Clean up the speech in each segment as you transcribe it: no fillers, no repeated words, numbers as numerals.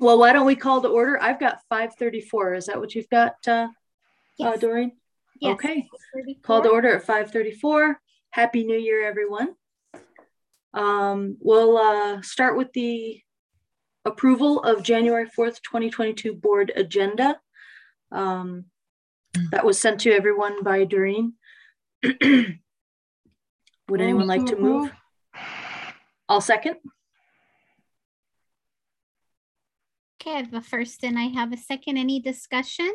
Well, why don't we call to order? I've got 5:34. Is that what you've got, Yes. Doreen? Yes. Okay. Call to order at 5:34. Happy New Year, everyone. We'll start with the approval of January 4th, 2022 board agenda. That was sent to everyone by Doreen. Would anyone like to move? I'll second. Okay, I have a first and I have a second. Any discussion?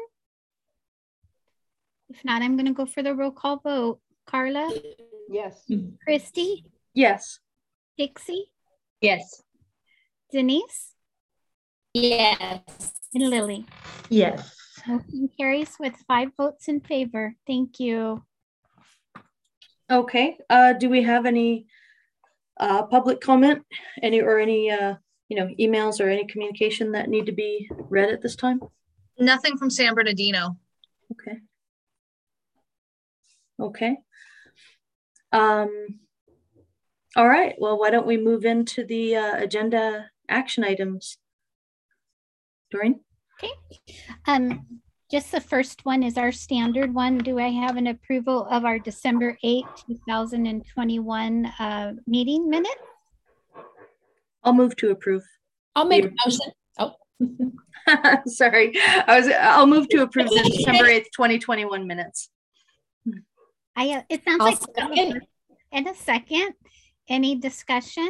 If not, I'm going to go for the roll call vote. Carla? Yes. Christy? Yes. Dixie? Yes. Denise? Yes. And Lily? Yes. Motion carries with 5 votes in favor. Thank you. Okay. Do we have any public comment? Any emails or any communication that need to be read at this time? Nothing from San Bernardino. Okay. Okay. All right. Well, why don't we move into the agenda action items? Doreen? Okay. Just the first one is our standard one. Do I have an approval of our December 8th, 2021 meeting minutes? I'll move to approve. I'll make a motion. Oh. Sorry. I'll move to approve the December 8th, 2021 minutes. It sounds like in a second. Any discussion?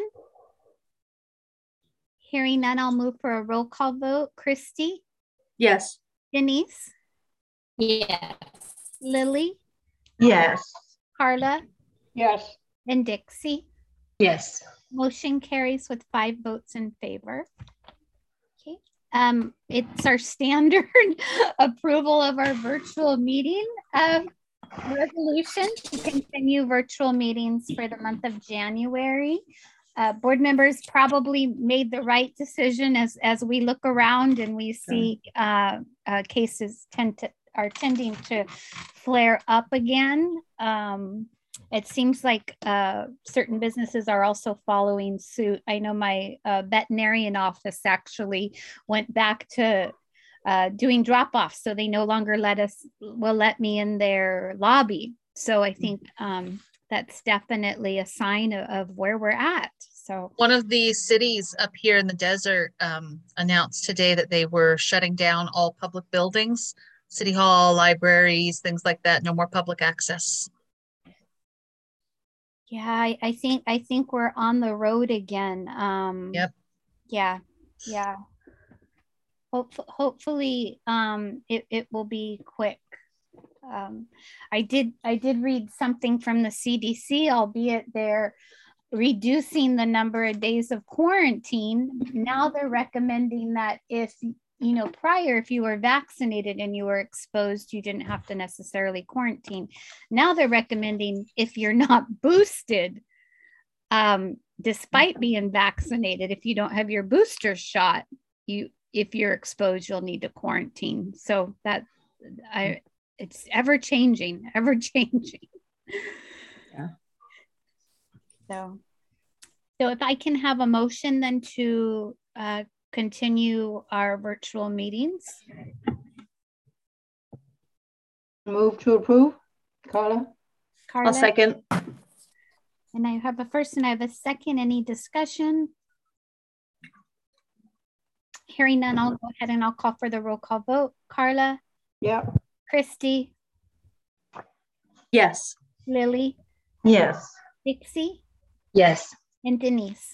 Hearing none, I'll move for a roll call vote. Christy? Yes. Denise? Yes. Lily? Yes. Carla? Yes. And Dixie? Yes. Motion carries with 5 votes in favor. Okay. It's our standard approval of our virtual meeting resolution to continue virtual meetings for the month of January. Board members probably made the right decision as we look around and we see cases are tending to flare up again. It seems like certain businesses are also following suit. I know my veterinarian office actually went back to doing drop-offs, so they no longer will let me in their lobby. So I think that's definitely a sign of where we're at. So one of the cities up here in the desert announced today that they were shutting down all public buildings, city hall, libraries, things like that. No more public access. Yeah, I think we're on the road again. Yep. Yeah. Hopefully it will be quick. I did read something from the CDC, albeit they're reducing the number of days of quarantine. Now they're recommending that if you were vaccinated and you were exposed, you didn't have to necessarily quarantine. Now they're recommending if you're not boosted, despite being vaccinated, if you don't have your booster shot, if you're exposed, you'll need to quarantine. So it's ever changing. Yeah. So if I can have a motion then to continue our virtual meetings. Move to approve. Carla? I'll second. And I have a first and I have a second. Any discussion? Hearing none, I'll go ahead and I'll call for the roll call vote. Carla? Yep. Christy? Yes. Lily? Yes. Dixie? Yes. And Denise?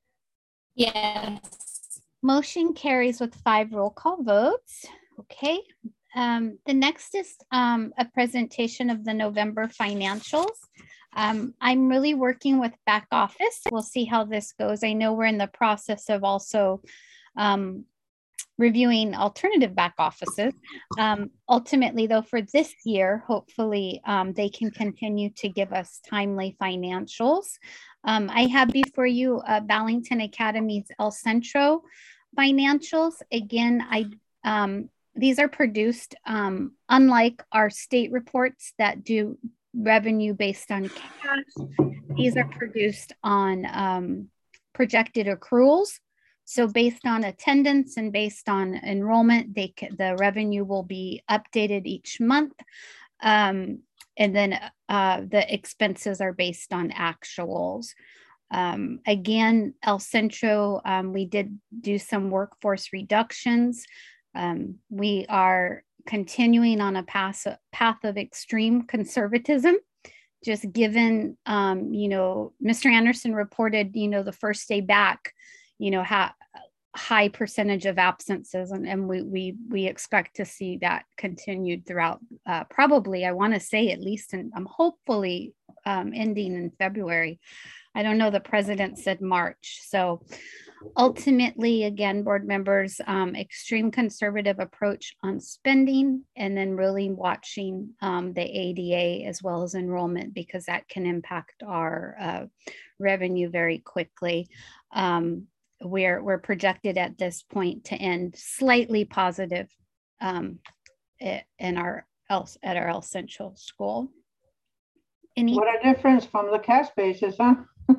Yes. Motion carries with 5 roll call votes. Okay. The next is a presentation of the November financials. I'm really working with back office. We'll see how this goes. I know we're in the process of also reviewing alternative back offices. Ultimately, though, for this year, hopefully they can continue to give us timely financials. I have before you Ballington Academy's El Centro financials. Again, these are produced unlike our state reports that do revenue based on cash. These are produced on projected accruals. So based on attendance and based on enrollment, the revenue will be updated each month. And then the expenses are based on actuals. Again, El Centro, we did do some workforce reductions. We are continuing on a path of extreme conservatism, just given, Mr. Anderson reported, the first day back, high percentage of absences, and we expect to see that continued throughout, probably, I want to say at least, and I'm hopefully ending in February. I don't know, the president said March. So ultimately, again, board members, extreme conservative approach on spending, and then really watching the ADA as well as enrollment, because that can impact our revenue very quickly. We're projected at this point to end slightly positive at our El Centro school. What a difference from the cash basis, huh?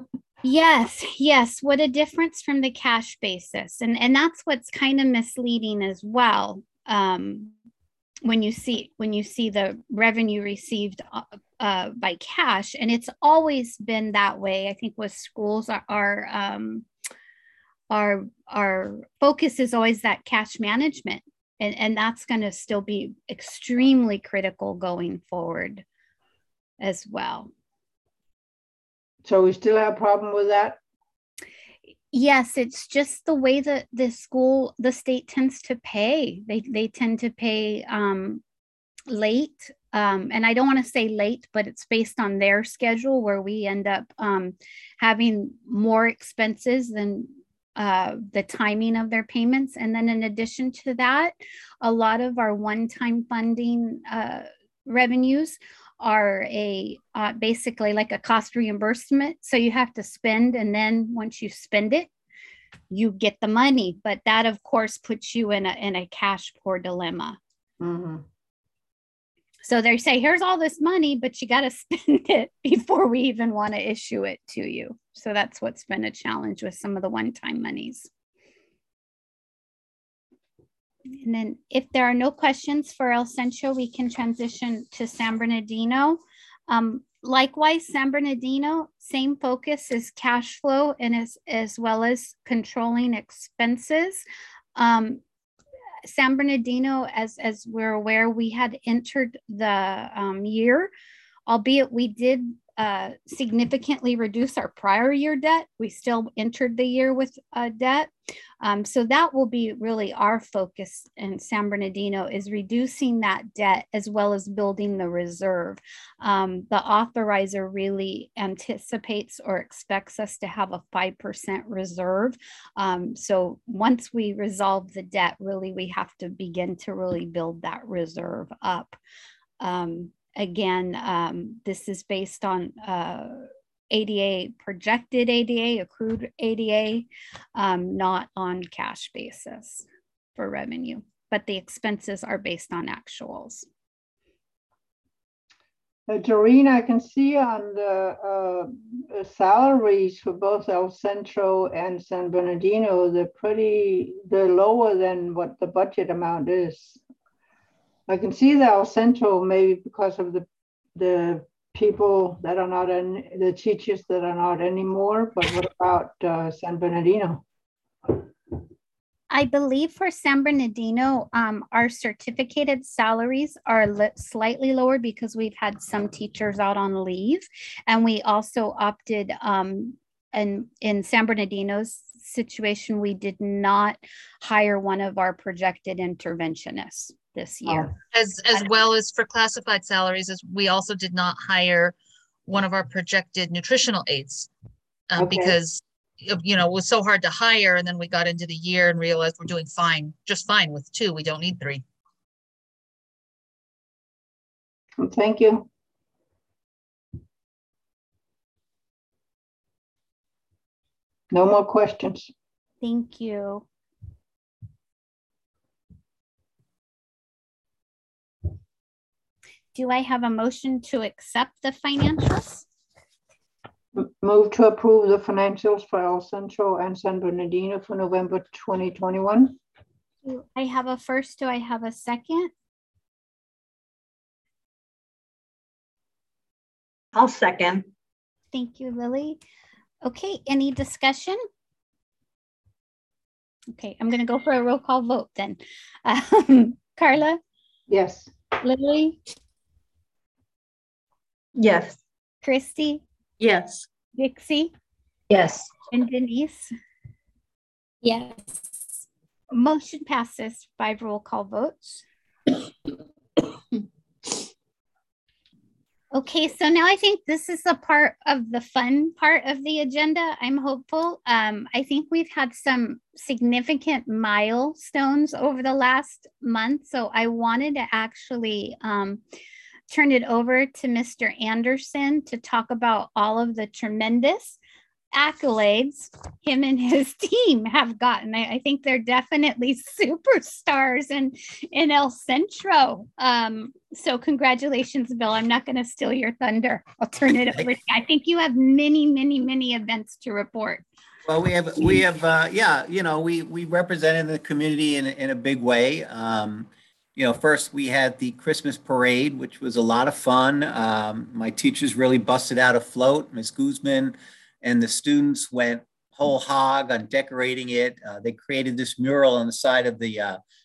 Yes. What a difference from the cash basis. And that's what's kind of misleading as well. When you see the revenue received by cash, and it's always been that way. I think with schools, our focus is always that cash management. And that's going to still be extremely critical going forward as well. So we still have a problem with that? Yes, it's just the way that the state tends to pay. They tend to pay late. And I don't want to say late, but it's based on their schedule, where we end up having more expenses than the timing of their payments. And then in addition to that, a lot of our one-time funding revenues are basically like a cost reimbursement. So you have to spend, and then once you spend it, you get the money. But that, of course, puts you in a cash poor dilemma. Mm-hmm. So they say, here's all this money, but you got to spend it before we even want to issue it to you. So that's what's been a challenge with some of the one-time monies. And then if there are no questions for El Centro, we can transition to San Bernardino. Likewise, San Bernardino, same focus is cash flow and as well as controlling expenses. San Bernardino, as we're aware, we had entered the year, albeit we did significantly reduce our prior year debt. We still entered the year with debt. So that will be really our focus in San Bernardino, is reducing that debt as well as building the reserve. The authorizer really anticipates or expects us to have a 5% reserve. So once we resolve the debt, really, we have to begin to really build that reserve up. Again, this is based on ADA, projected ADA, accrued ADA, not on cash basis for revenue, but the expenses are based on actuals. Doreen, I can see on the salaries for both El Centro and San Bernardino, they're lower than what the budget amount is. I can see the El Centro maybe because of the people that are not the teachers that are not anymore, but what about San Bernardino? I believe for San Bernardino, our certificated salaries are slightly lower because we've had some teachers out on leave, and we also opted and in San Bernardino's situation, we did not hire one of our projected interventionists this year. As well as for classified salaries, as we also did not hire one of our projected nutritional aides because it was so hard to hire, and then we got into the year and realized we're doing just fine with 2. We don't need 3. Thank you. No more questions. Thank you. Do I have a motion to accept the financials? Move to approve the financials for El Centro and San Bernardino for November 2021. Do I have a first? Do I have a second? I'll second. Thank you, Lily. Okay, any discussion? Okay, I'm going to go for a roll call vote then. Carla, Yes. Lily, Yes. Christy, Yes. Dixie, Yes. and Denise. Yes. Motion passes 5 roll call votes. Okay, so now I think this is a part of the fun part of the agenda. I'm hopeful. I think we've had some significant milestones over the last month. So I wanted to actually turn it over to Mr. Anderson to talk about all of the tremendous accolades him and his team have gotten. I think they're definitely superstars in El Centro. So congratulations, Bill. I'm not going to steal your thunder. I'll turn it over. I think you have many events to report. Well, we have, yeah, you know, we represented the community in a big way. You know, first we had the Christmas parade, which was a lot of fun. My teachers really busted out a float. Ms. Guzman and the students went whole hog on decorating it. They created this mural on the side of the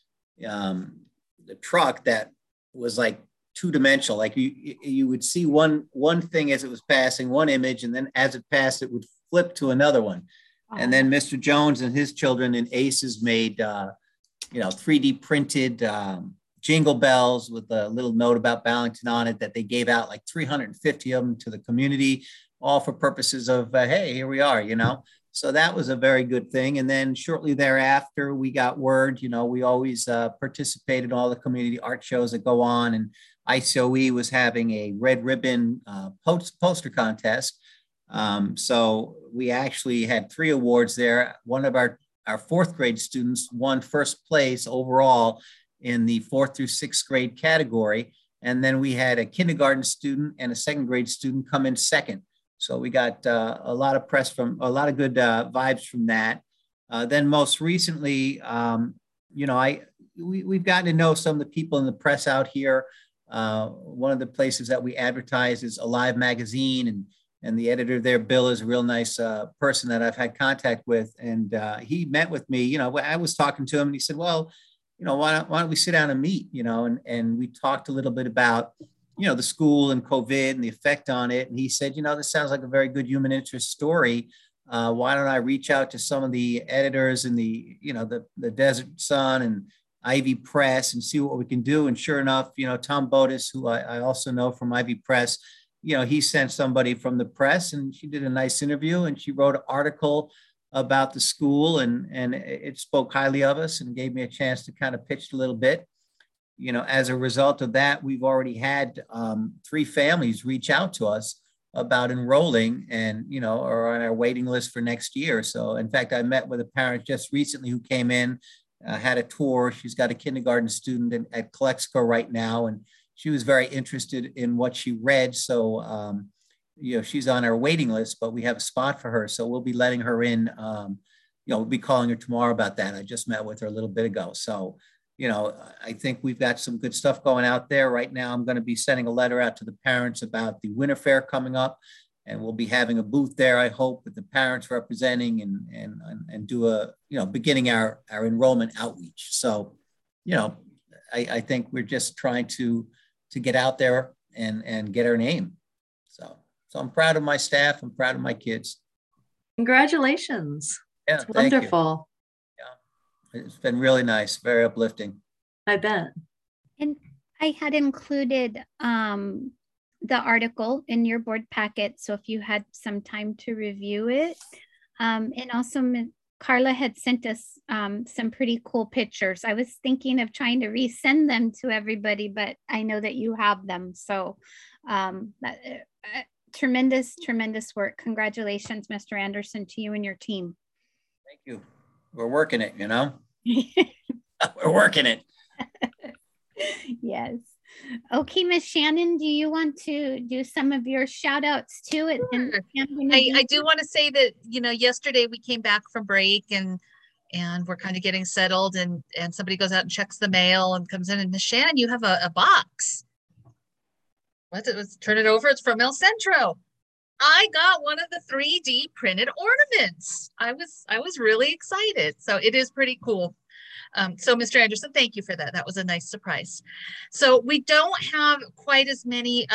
truck that was like two-dimensional. Like you would see one thing as it was passing, one image, and then as it passed, it would flip to another one. Oh. And then Mr. Jones and his children in ACES made, you know, 3D printed jingle bells with a little note about Ballington on it that they gave out like 350 of them to the community, all for purposes of, hey, here we are, you know. So that was a very good thing. And then shortly thereafter, we got word, you know, we always participate in all the community art shows that go on. And ICOE was having a red ribbon poster contest. So we actually had 3 awards there. One of our 4th grade students won first place overall in the 4th through 6th grade category. And then we had a kindergarten student and a 2nd grade student come in second. So we got a lot of press from, a lot of good vibes from that. Then most recently, you know, we've gotten to know some of the people in the press out here. One of the places that we advertise is Alive Magazine, and the editor there, Bill, is a real nice person that I've had contact with. And he met with me, you know, I was talking to him and he said, well, you know, why don't we sit down and meet, you know, and we talked a little bit about, you know, the school and COVID and the effect on it. And he said, you know, this sounds like a very good human interest story. Why don't I reach out to some of the editors in the, you know, the Desert Sun and Ivy Press and see what we can do. And sure enough, you know, Tom Bodis, who I also know from Ivy Press, you know, he sent somebody from the press and she did a nice interview and she wrote an article about the school and it spoke highly of us and gave me a chance to kind of pitch a little bit. You know, as a result of that, we've already had 3 families reach out to us about enrolling and, you know, are on our waiting list for next year. So in fact, I met with a parent just recently who came in, had a tour. She's got a kindergarten student at Calexico right now. And she was very interested in what she read. So, you know, she's on our waiting list, but we have a spot for her. So we'll be letting her in, you know, we'll be calling her tomorrow about that. I just met with her a little bit ago. So, you know, I think we've got some good stuff going out there right now. I'm going to be sending a letter out to the parents about the winter fair coming up, and we'll be having a booth there, I hope, with the parents representing and do a, you know, beginning our enrollment outreach. So, you know, I think we're just trying to get out there and get our name. So I'm proud of my staff. I'm proud of my kids. Congratulations. Yeah, it's wonderful. It's been really nice, very uplifting. I bet. And I had included the article in your board packet. So if you had some time to review it. And also Carla had sent us some pretty cool pictures. I was thinking of trying to resend them to everybody, but I know that you have them. So tremendous work. Congratulations, Mr. Anderson, to you and your team. Thank you. We're working it, you know. We're working it. Yes. Okay, Miss Shannon, do you want to do some of your shout outs too? Sure. I do want to say that, you know, yesterday we came back from break and we're kind of getting settled and somebody goes out and checks the mail and comes in and Miss Shannon, you have a box. Let's turn it over. It's from El Centro. I got one of the 3D printed ornaments. I was really excited. So it is pretty cool. So Mr. Anderson, thank you for that. That was a nice surprise. So we don't have quite as many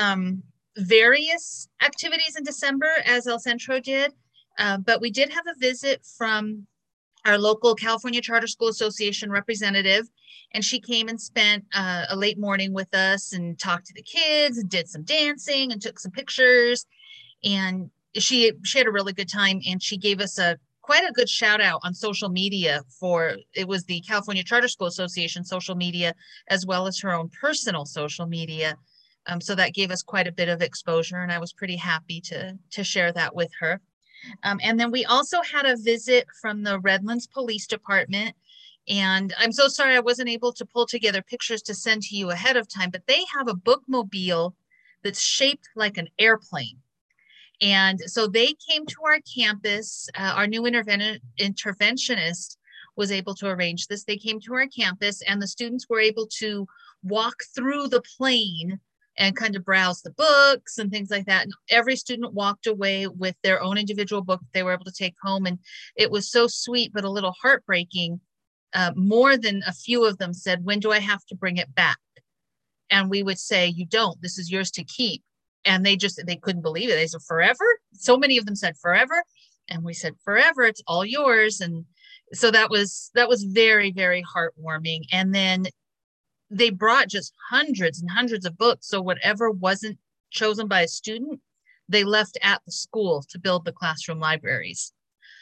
various activities in December as El Centro did, but we did have a visit from our local California Charter School Association representative, and she came and spent a late morning with us and talked to the kids and did some dancing and took some pictures. And she had a really good time, and she gave us quite a good shout out on social media it was the California Charter School Association social media, as well as her own personal social media. So that gave us quite a bit of exposure, and I was pretty happy to share that with her. And then we also had a visit from the Redlands Police Department. And I'm so sorry I wasn't able to pull together pictures to send to you ahead of time, but they have a bookmobile that's shaped like an airplane. And so they came to our campus. Our new interventionist was able to arrange this. They came to our campus and the students were able to walk through the plane and kind of browse the books and things like that. And every student walked away with their own individual book they were able to take home. And it was so sweet, but a little heartbreaking. More than a few of them said, when do I have to bring it back? And we would say, you don't, this is yours to keep. And they couldn't believe it. They said, forever? So many of them said forever. And we said, forever, it's all yours. And so that was very, very heartwarming. And then they brought just hundreds and hundreds of books. So whatever wasn't chosen by a student, they left at the school to build the classroom libraries.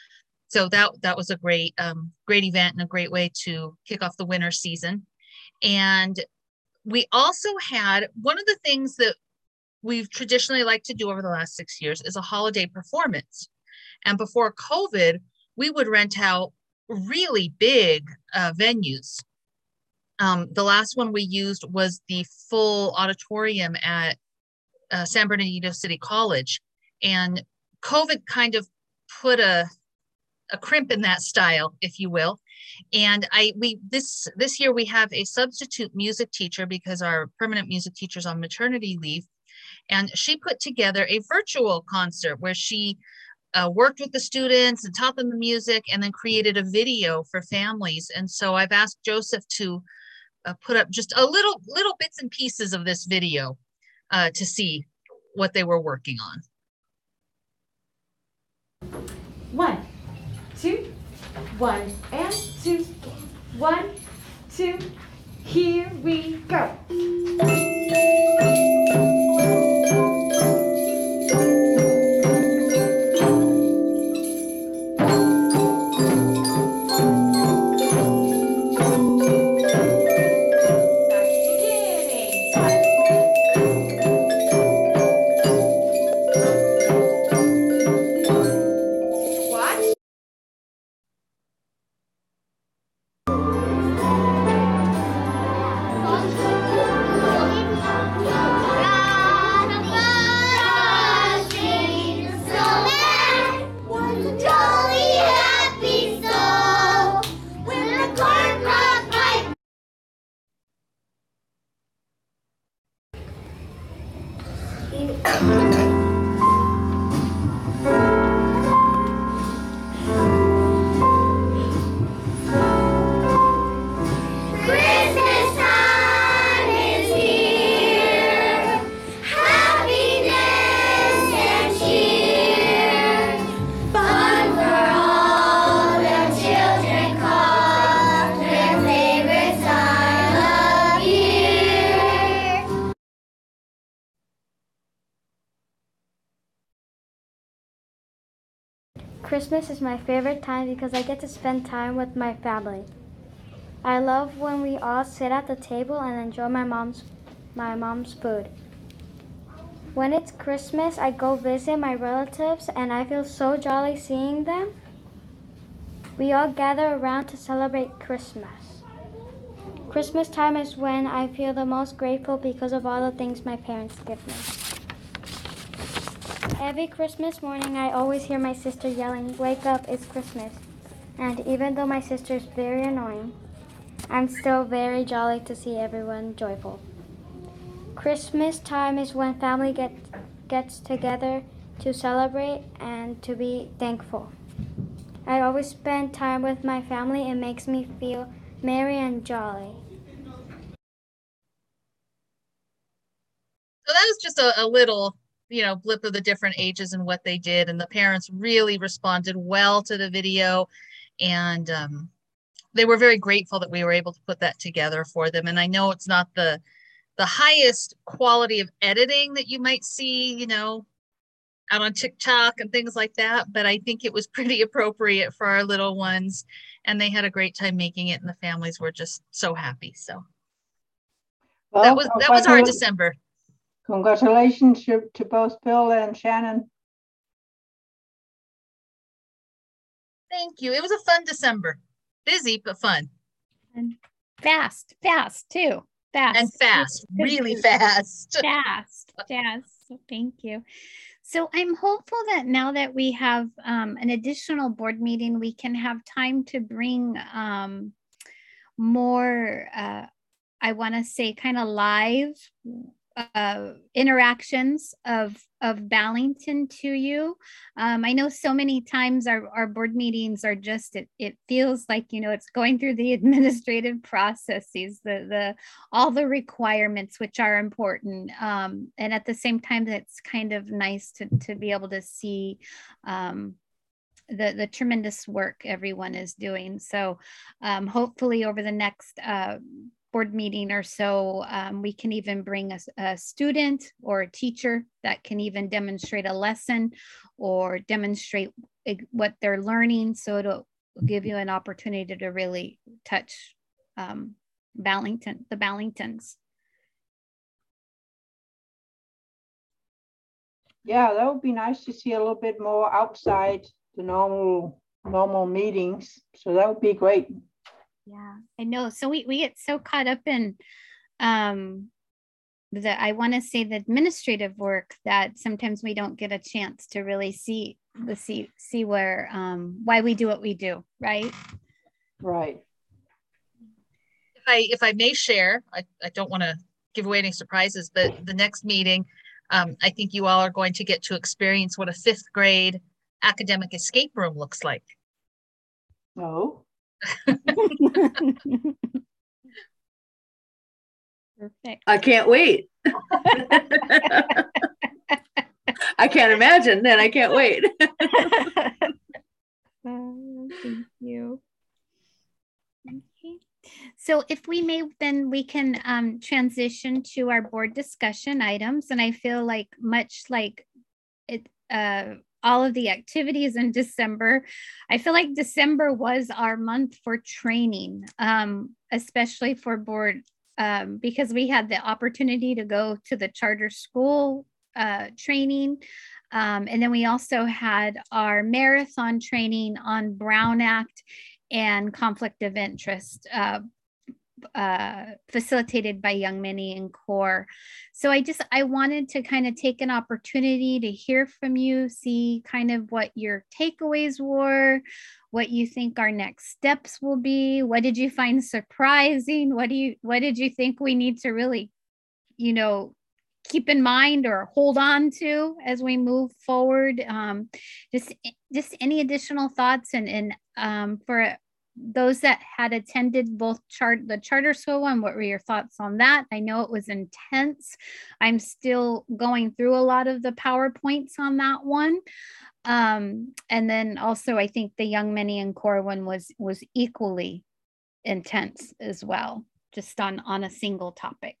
So that was a great event and a great way to kick off the winter season. And we also had one of the things that we've traditionally liked to do over the last 6 years is a holiday performance. And before COVID, we would rent out really big venues. The last one we used was the full auditorium at San Bernardino City College. And COVID kind of put a crimp in that style, if you will. And this year we have a substitute music teacher because our permanent music teacher's on maternity leave. And she put together a virtual concert where she worked with the students and taught them the music and then created a video for families. And so I've asked Joseph to put up just a little bits and pieces of this video to see what they were working on. 1, 2, 1 and 2, 1, 2, here we go. Christmas is my favorite time because I get to spend time with my family. I love when we all sit at the table and enjoy my mom's food. When it's Christmas, I go visit my relatives and I feel so jolly seeing them. We all gather around to celebrate Christmas. Christmas time is when I feel the most grateful because of all the things my parents give me. Every Christmas morning, I always hear my sister yelling, "Wake up, it's Christmas." And even though my sister is very annoying, I'm still very jolly to see everyone joyful. Christmas time is when family gets together to celebrate and to be thankful. I always spend time with my family. It makes me feel merry and jolly. So that was just a little, blip of the different ages and what they did. And the parents really responded well to the video. And they were very grateful that we were able to put that together for them. And I know it's not the highest quality of editing that you might see, out on TikTok and things like that. But I think it was pretty appropriate for our little ones. And they had a great time making it. And the families were just so happy. So Well, that was our December. Congratulations to both Bill and Shannon. Thank you. It was a fun December. Busy, but fun. And fast too. Fast. And fast, really fast. Fast. Thank you. So I'm hopeful that now that we have an additional board meeting, we can have time to bring more, I want to say, kind of live interactions of Ballington to you. I know so many times our board meetings are just, it feels like, it's going through the administrative processes, all the requirements, which are important. And at the same time, it's kind of nice to be able to see the tremendous work everyone is doing. So hopefully over the next board meeting or so, we can even bring a student or a teacher that can even demonstrate a lesson or demonstrate what they're learning. So it'll give you an opportunity to really touch the Ballingtons. Yeah, that would be nice to see a little bit more outside the normal meetings. So that would be great. Yeah, I know. So we get so caught up in I want to say the administrative work that sometimes we don't get a chance to really see where why we do what we do, right? Right. If I may share, I don't want to give away any surprises, but the next meeting, I think you all are going to get to experience what a 5th grade academic escape room looks like. Oh. Perfect. I can't wait. I can't imagine, and I can't wait. Thank you. Okay. So if we may, then we can transition to our board discussion items. And I feel like much like it, all of the activities in December, I feel like December was our month for training, especially for board, because we had the opportunity to go to the charter school training. And then we also had our marathon training on Brown Act and conflict of interest, facilitated by Young Many and CORE. So I wanted to kind of take an opportunity to hear from you, see kind of what your takeaways were, what you think our next steps will be. What did you find surprising? What did you think we need to really, keep in mind or hold on to as we move forward? Just any additional thoughts and for those that had attended both the charter school one, what were your thoughts on that? I know it was intense. I'm still going through a lot of the PowerPoints on that one. And then also I think the Young Many and CORE one was equally intense as well, just on a single topic.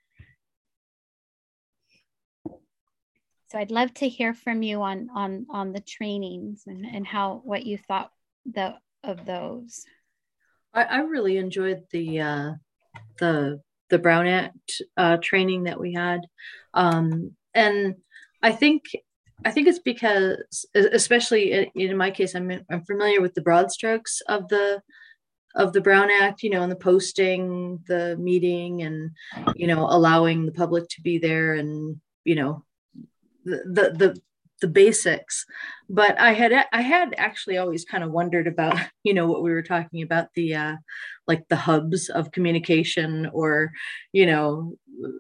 So I'd love to hear from you on the trainings and what you thought of those. I really enjoyed the Brown Act training that we had, and I think it's because, especially in my case, I'm familiar with the broad strokes of the the Brown Act, you know, and the posting, the meeting, and, you know, allowing the public to be there, and, you know, the basics. But I had actually always kind of wondered about, you know, what we were talking about, the like the hubs of communication, or, you know,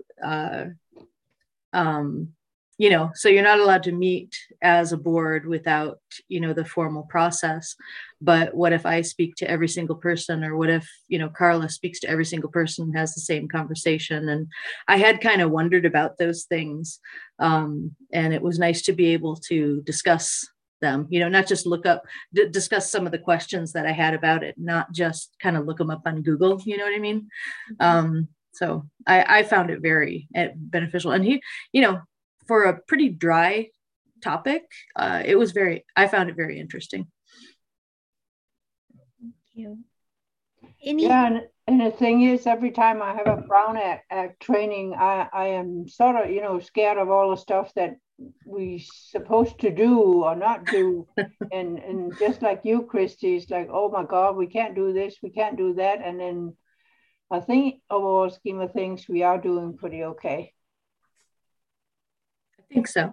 you know, so you're not allowed to meet as a board without, you know, the formal process. But what if I speak to every single person, or what if, you know, Carla speaks to every single person and has the same conversation? And I had kind of wondered about those things. And it was nice to be able to discuss them, you know, not just look up, discuss some of the questions that I had about it, not just kind of look them up on Google, you know what I mean? So I found it very beneficial. And he, you know, for a pretty dry topic, I found it very interesting. Thank you. Yeah, and the thing is, every time I have a Brown Act training, I am sort of, you know, scared of all the stuff that we supposed to do or not do. and just like you, Christy, it's like, oh my God, we can't do this, we can't do that. And then I think overall scheme of things, we are doing pretty okay. I think so.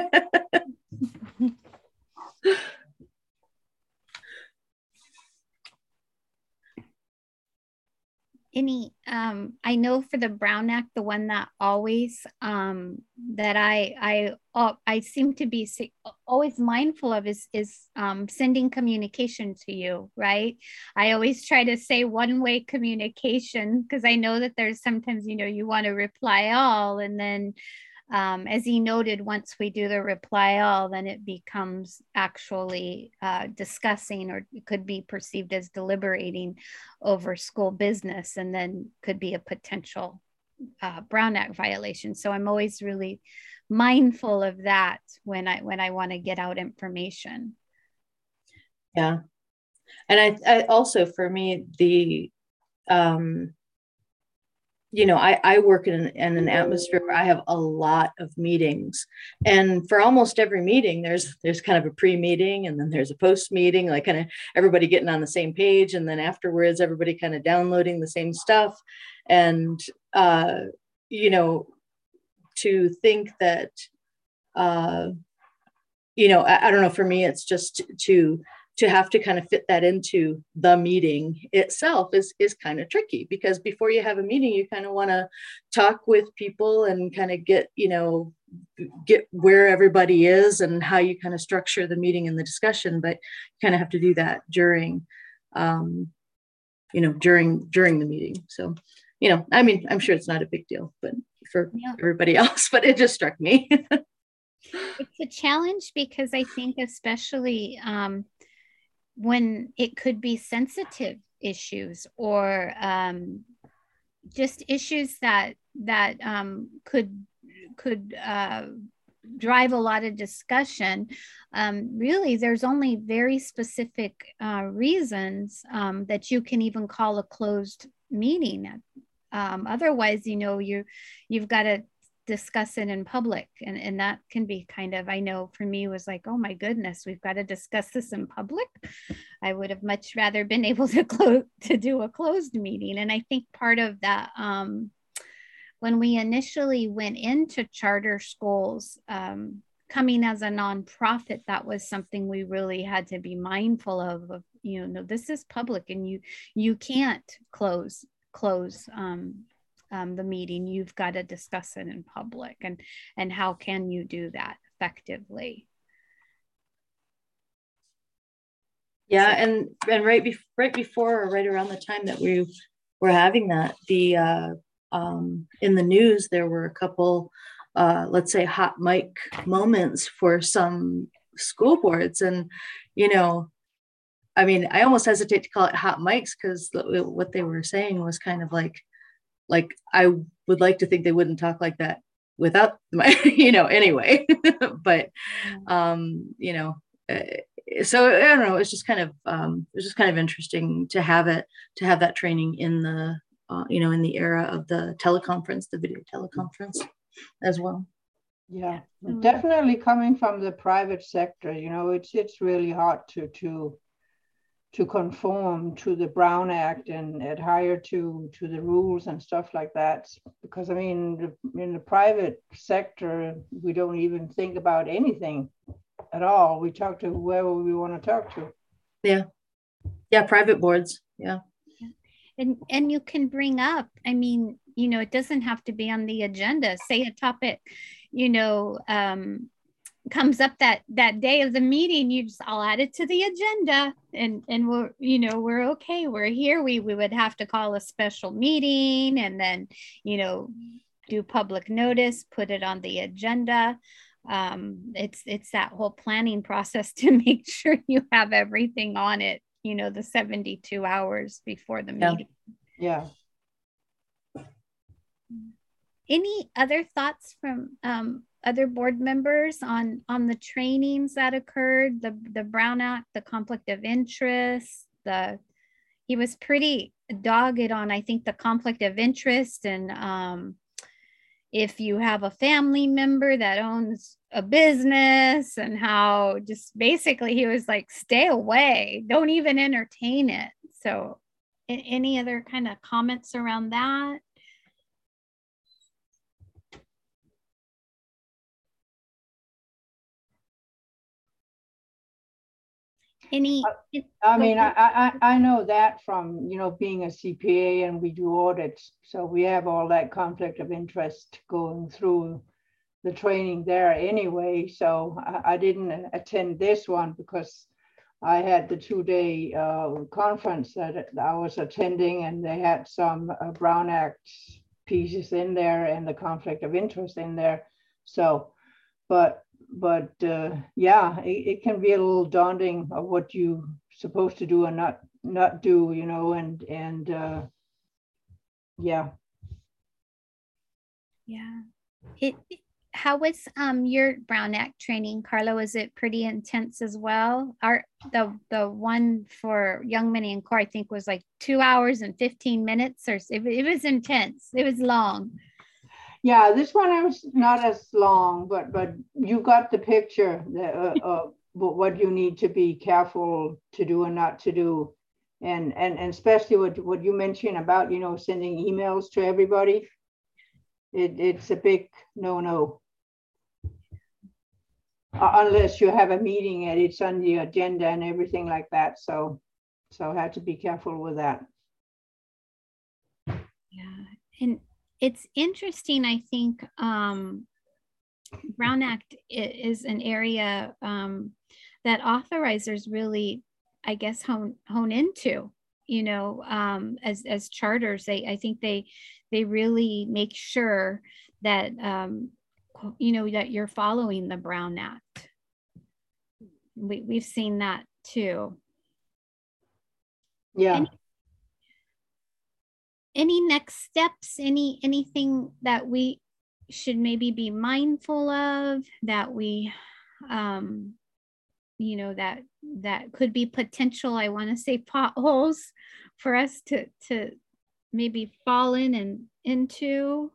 I know for the Brown Act, the one that always that I seem to be always mindful of is sending communication to you, right? I always try to say one-way communication, because I know that there's sometimes, you know, you want to reply all, and then as he noted, once we do the reply all, then it becomes actually discussing, or it could be perceived as deliberating over school business, and then could be a potential Brown Act violation. So I'm always really mindful of that when I want to get out information. Yeah. And I also, for me, the you know, I work in an atmosphere where I have a lot of meetings, and for almost every meeting, there's kind of a pre-meeting, and then there's a post-meeting, like kind of everybody getting on the same page, and then afterwards, everybody kind of downloading the same stuff. And you know, to think that, you know, I don't know, for me, it's just to have to kind of fit that into the meeting itself is kind of tricky, because before you have a meeting, you kind of want to talk with people and kind of get, you know, get where everybody is and how you kind of structure the meeting and the discussion. But you kind of have to do that during, you know, during the meeting. So, you know, I mean, I'm sure it's not a big deal, but for everybody else, but it just struck me. It's a challenge, because I think especially when it could be sensitive issues, or just issues that could drive a lot of discussion. Really, there's only very specific reasons that you can even call a closed meeting. Otherwise, you know, you've got to discuss it in public, and that can be kind of, I know for me, was like, oh my goodness, we've got to discuss this in public. I would have much rather been able to do a closed meeting. And I think part of that, when we initially went into charter schools, coming as a nonprofit, that was something we really had to be mindful of, you know, this is public, and you can't close the meeting. You've got to discuss it in public, and how can you do that effectively? Yeah, and right before, or right around the time that we were having that, the in the news, there were a couple, let's say, hot mic moments for some school boards, and, you know, I mean, I almost hesitate to call it hot mics, because what they were saying was kind of like I would like to think they wouldn't talk like that without my, you know, anyway. But you know, so I don't know, it's just kind of interesting to have that training in the you know, in the era of the teleconference, the video teleconference as well. Yeah, definitely coming from the private sector, you know, it's really hard to to conform to the Brown Act and adhere to the rules and stuff like that. Because I mean, in the private sector, we don't even think about anything at all. We talk to whoever we want to talk to. Yeah. Yeah, private boards. Yeah. And you can bring up, I mean, you know, it doesn't have to be on the agenda. Say a topic, you know, comes up that day of the meeting, you just, I'll add it to the agenda, and we're, you know, we're okay, we're here. We would have to call a special meeting and then, you know, do public notice, put it on the agenda. It's that whole planning process to make sure you have everything on it, you know, the 72 hours before the meeting. Yeah. Any other thoughts from other board members on the trainings that occurred, the Brown Act, the conflict of interest? He was pretty dogged on, I think, the conflict of interest, and if you have a family member that owns a business, and how just basically he was like, stay away, don't even entertain it. So any other kind of comments around that? I mean, I know that from, you know, being a CPA, and we do audits. So we have all that conflict of interest going through the training there anyway. So I didn't attend this one because I had the 2-day conference that I was attending, and they had some Brown Act pieces in there and the conflict of interest in there. So, but yeah, it can be a little daunting of what you're supposed to do and not do, you know, and yeah. How was your Brown Act training, Carla? Was it pretty intense as well? The one for Young Money and Core, I think, was like 2 hours and 15 minutes, or it was intense. It was long. Yeah, this one I was not as long, but you got the picture what you need to be careful to do and not to do, and especially what you mentioned about, you know, sending emails to everybody. It's a big no-no. Unless you have a meeting and it's on the agenda and everything like that. So I had to be careful with that. Yeah, and it's interesting, I think, Brown Act is an area that authorizers really, I guess, hone into, you know, as charters. I think they really make sure that, you know, that you're following the Brown Act. We've seen that too. Yeah. Any next steps, anything that we should maybe be mindful of, that we, you know, that could be potential, I want to say, potholes for us to maybe fall in and into?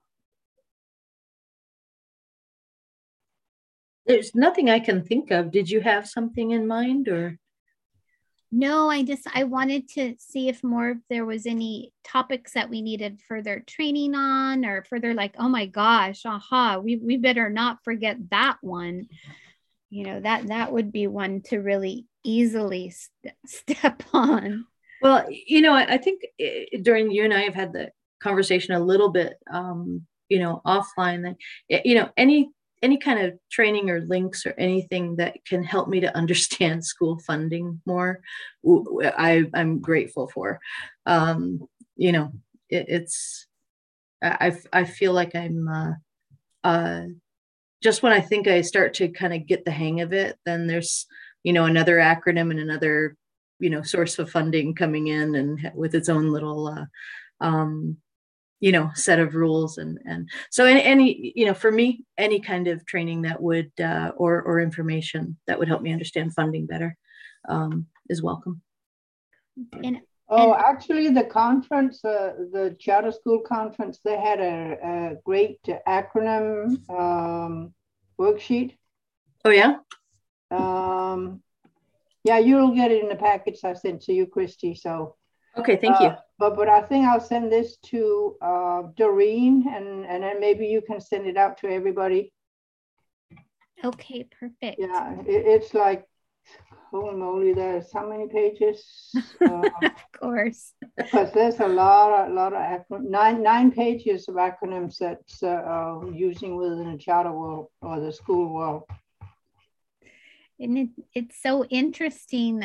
There's nothing I can think of. Did you have something in mind, or? No, I wanted to see if there was any topics that we needed further training on, or further, like, oh my gosh, we better not forget that one. You know, that would be one to really easily step on. Well, you know, I think during, you and I have had the conversation a little bit, you know, offline, that, you know, any kind of training or links or anything that can help me to understand school funding more, I'm grateful for. You know, I feel like I'm just when I think I start to kind of get the hang of it, then there's, you know, another acronym and another, you know, source of funding coming in, and with its own little you know, set of rules. And so any, you know, for me, any kind of training that would, or information that would help me understand funding better is welcome. Actually, the conference, the charter school conference, they had a great acronym worksheet. Oh, yeah? Yeah, you'll get it in the package I sent to you, Christy. So Okay, thank you. But I think I'll send this to Doreen, and then maybe you can send it out to everybody. Okay, perfect. Yeah, it's like, holy moly, there's how many pages? Of course. Because there's a lot of acronyms, nine pages of acronyms that's using within the charter world or the school world. And it's so interesting,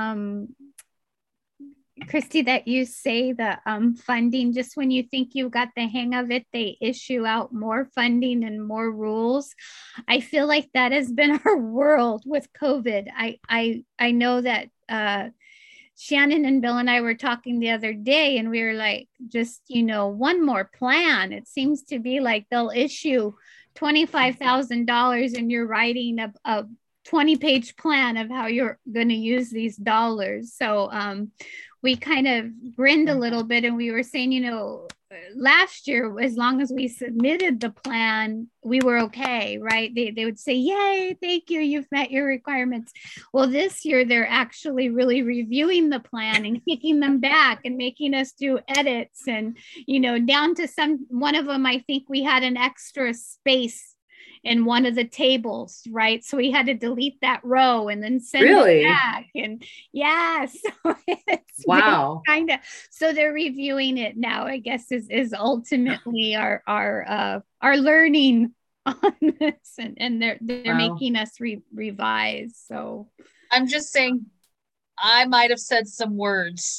Christy, that you say the funding, just when you think you got the hang of it, they issue out more funding and more rules. I feel like that has been our world with COVID. I know that Shannon and Bill and I were talking the other day, and we were like, just, one more plan. It seems to be like they'll issue $25,000 and you're writing a 20-page plan of how you're going to use these dollars. So we kind of grinned a little bit, and we were saying, last year, as long as we submitted the plan, we were okay, right? They would say, yay, thank you, you've met your requirements. Well, this year, they're actually really reviewing the plan and kicking them back and making us do edits. And, down to one of them, I think we had an extra space in one of the tables, right? So we had to delete that row and then send it back. And yeah, so it's wow. So they're reviewing it now, I guess, is ultimately our learning on this, and they're making us revise. So I'm just saying, I might have said some words.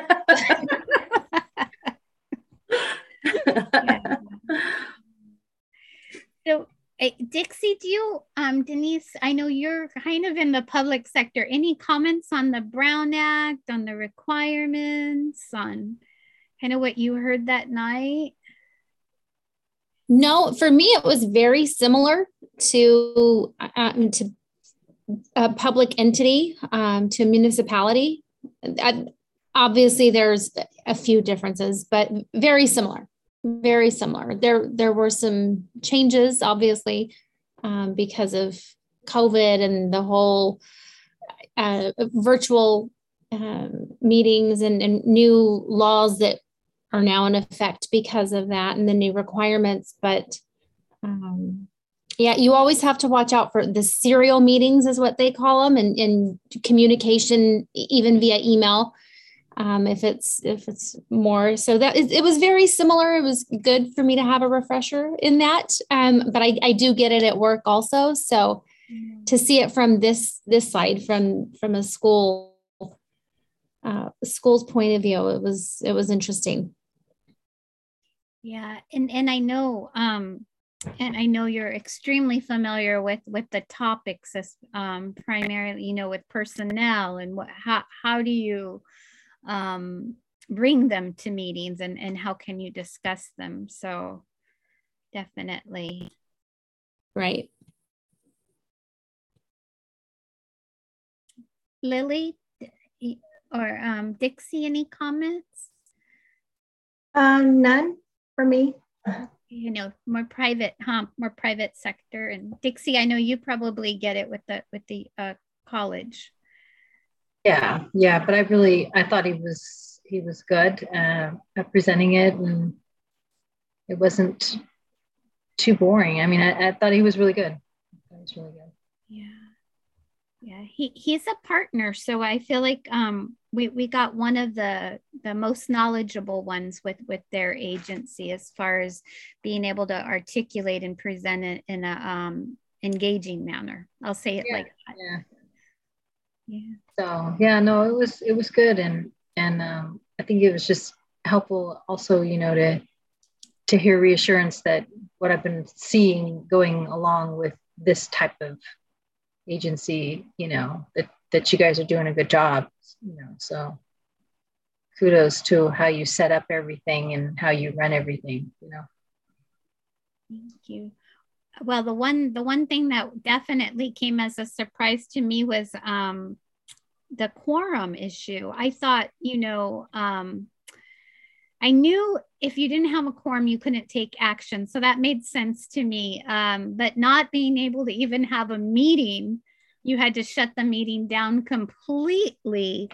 Yeah. So Dixie, do you, Denise, I know you're kind of in the public sector. Any comments on the Brown Act, on the requirements, on kind of what you heard that night? No, for me, it was very similar to a public entity, to a municipality. Obviously, there's a few differences, but very similar. Very similar. There were some changes, obviously, because of COVID and the whole virtual meetings and new laws that are now in effect because of that, and the new requirements. But yeah, you always have to watch out for the serial meetings, is what they call them, and communication, even via email. If it's more, so that it was very similar. It was good for me to have a refresher in that. But I do get it at work also. So to see it from this side, from a school's point of view, it was interesting. Yeah, and I know, and I know you're extremely familiar with the topics, primarily, with personnel and how do you bring them to meetings, and how can you discuss them? So definitely. Right. Lily or Dixie, any comments? None for me. More private sector. And Dixie, I know you probably get it with the college. Yeah, but I thought he was good at presenting it, and it wasn't too boring. I mean, I thought he was really good. It was really good. Yeah. He's a partner, so I feel like we got one of the most knowledgeable ones with their agency, as far as being able to articulate and present it in a engaging manner. I'll say it like that. Yeah. So yeah, no, it was good, and I think it was just helpful also, to hear reassurance that what I've been seeing going along with this type of agency, that you guys are doing a good job, so kudos to how you set up everything and how you run everything, Thank you. Well, the one thing that definitely came as a surprise to me was the quorum issue. I thought, I knew if you didn't have a quorum, you couldn't take action. So that made sense to me. But not being able to even have a meeting, you had to shut the meeting down completely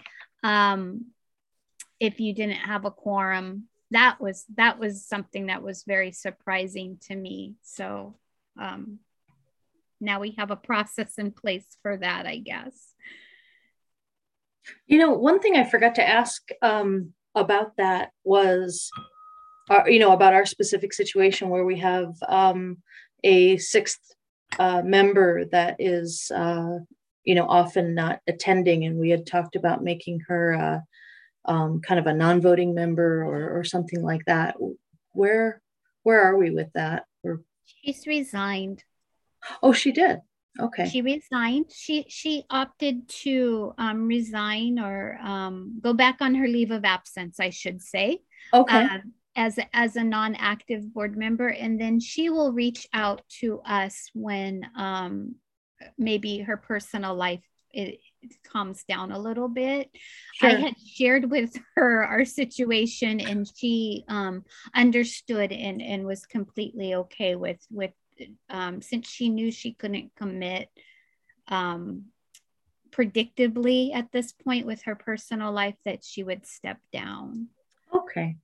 if you didn't have a quorum. That was something that was very surprising to me. So now we have a process in place for that, I guess. You know, one thing I forgot to ask about that was, about our specific situation where we have a sixth member that is, often not attending, and we had talked about making her kind of a non-voting member or something like that. Where are we with that? She's resigned. Oh, she did. Okay. She resigned. She opted to resign or go back on her leave of absence, I should say. Okay. As a non-active board member, and then she will reach out to us when maybe her personal life it calms down a little bit. Sure. I had shared with her our situation, and she understood and was completely okay with since she knew she couldn't commit predictably at this point with her personal life, that she would step down. Okay.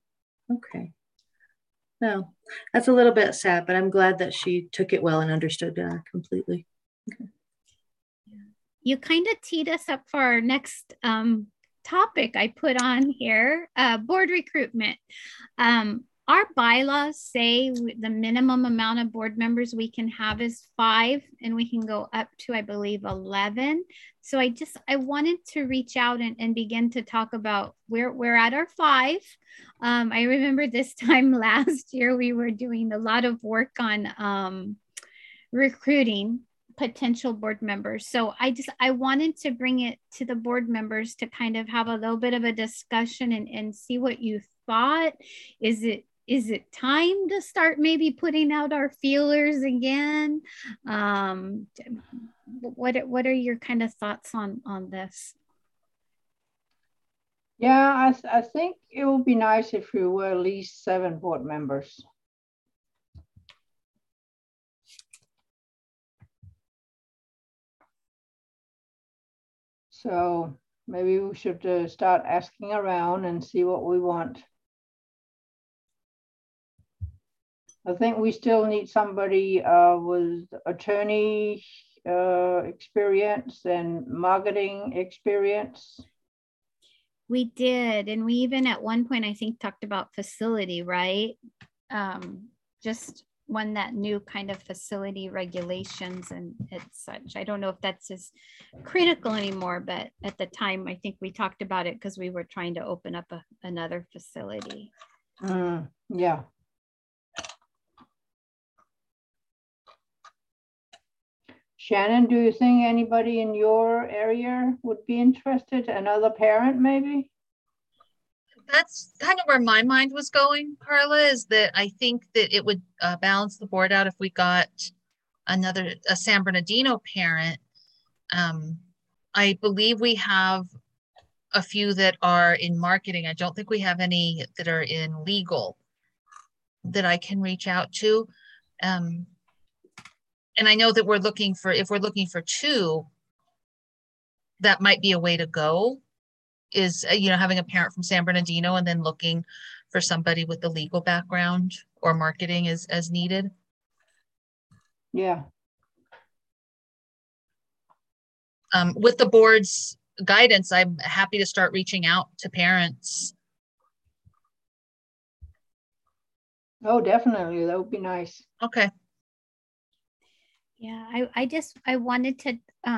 No, that's a little bit sad, but I'm glad that she took it well and understood completely. Okay. You kind of teed us up for our next topic I put on here, board recruitment. Our bylaws say the minimum amount of board members we can have is 5, and we can go up to, I believe, 11. So I wanted to reach out and begin to talk about we're at our 5. I remember this time last year, we were doing a lot of work on recruiting potential board members. So I wanted to bring it to the board members to kind of have a little bit of a discussion and see what you thought. Is it time to start maybe putting out our feelers again? What are your kind of thoughts on this? Yeah, I think it would be nice if we were at least 7 board members. So maybe we should start asking around and see what we want. I think we still need somebody with attorney experience and marketing experience. We did, and we even at one point, I think, talked about facility, right? Just one that knew kind of facility regulations and such. I don't know if that's as critical anymore, but at the time, I think we talked about it because we were trying to open up another facility. Yeah. Shannon, do you think anybody in your area would be interested? Another parent, maybe? That's kind of where my mind was going, Carla, is that I think that it would balance the board out if we got a San Bernardino parent. I believe we have a few that are in marketing. I don't think we have any that are in legal that I can reach out to. And I know that if we're looking for 2, that might be a way to go, is, having a parent from San Bernardino and then looking for somebody with the legal background or marketing as needed. Yeah. With the board's guidance, I'm happy to start reaching out to parents. Oh, definitely. That would be nice. Okay. Yeah, I wanted to